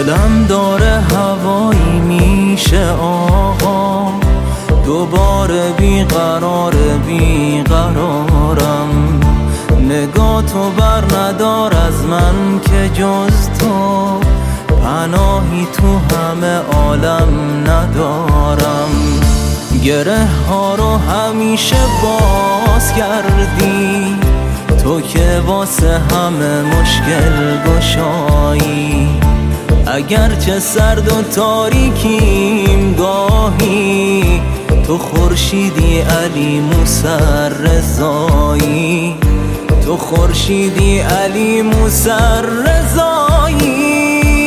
دلم داره هوایی میشه آقا، دوباره بیقرارم. نگاه تو بر ندار از من که جز تو پناهی تو همه عالم ندارم. گره ها رو همیشه باز کردی تو که واسه همه مشکل گشایی. اگرچه سرد و تاریکیم گاهی، تو خورشیدی علی موسی رضایی، تو خورشیدی علی موسی رضایی.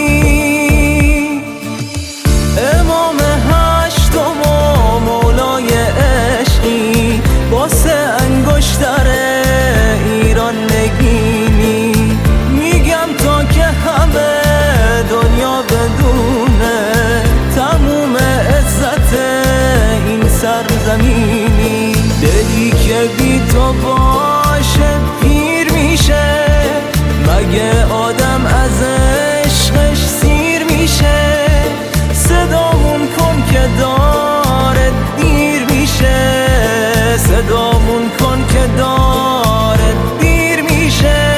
امام هشتم و مولای عشقی، واسه انگشتر ایران نگینی. میگم تا که همه دنیا بدونه تموم عزت این سرزمینی. دلی که بی تو باشه پیر میشه، مگه آدم از عشقش سیر میشه؟ صدامون کن که داره دیر میشه، صدامون کن که داره دیر میشه.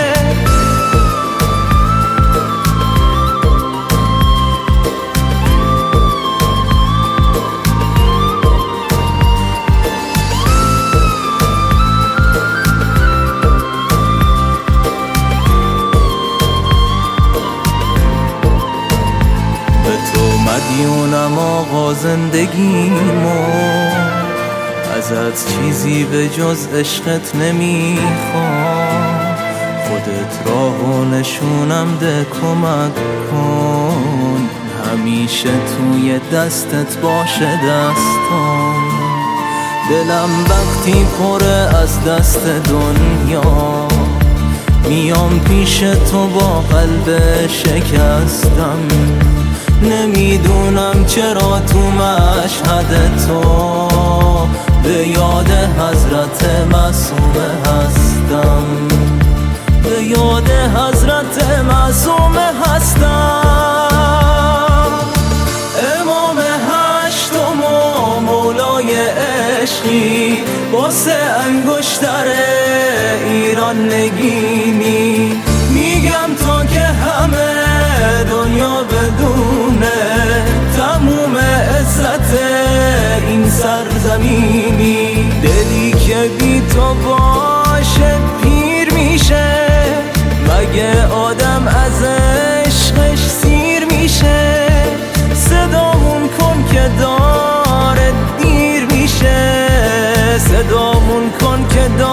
مدیونم آقا زندگیمو، ازت چیزی به جز عشقت نمیخوام. خودت راهو نشونم ده کمک کن، همیشه توی دستت باشه دستم. دلم وقتی پره از دست دنیا، میام پیش تو با قلب شکستم. نمیدونم چرا تو مشهد تو به یاد حضرت معصومه هستم، به یاد حضرت معصومه هستم. امام هشتم و مولای عشقی، واسه انگشتر ایران نگینی. میگم تا که همه دنیا بدونه تموم عزت این سرزمینی. دلی که بی تو باشه پیر میشه، مگه آدم از عشقش سیر میشه؟ صدامون کن که داره دیر میشه، صدامون کن که داره